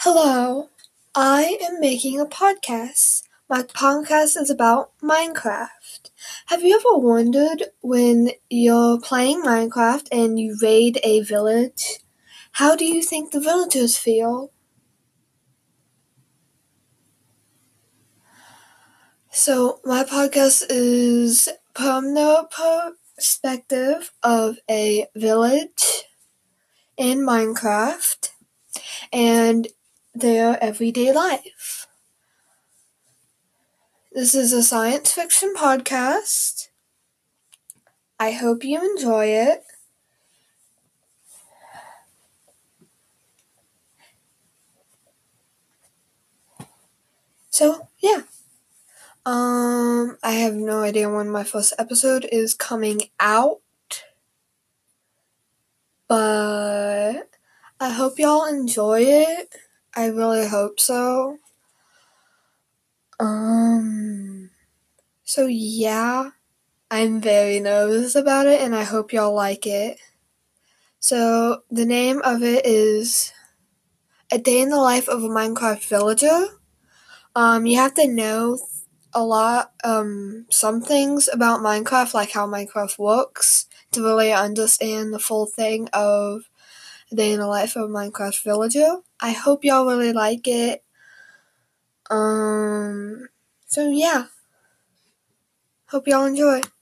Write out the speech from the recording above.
Hello, I am making a podcast. My podcast is about Minecraft. Have you ever wondered when you're playing Minecraft and you raid a village? How do you think the villagers feel? So, my podcast is from the perspective of a village in Minecraft and their everyday life. This is a science fiction podcast. I hope you enjoy it. So, yeah. I have no idea when my first episode is coming out, but I hope y'all enjoy it. I really hope so. So yeah, I'm very nervous about it and I hope y'all like it. So, the name of it is A Day in the Life of a Minecraft Villager. You have to know a lot, some things about Minecraft, like how Minecraft works, to really understand the full thing of A Day in the Life of a Minecraft Villager. I hope y'all really like it. So yeah. Hope y'all enjoy.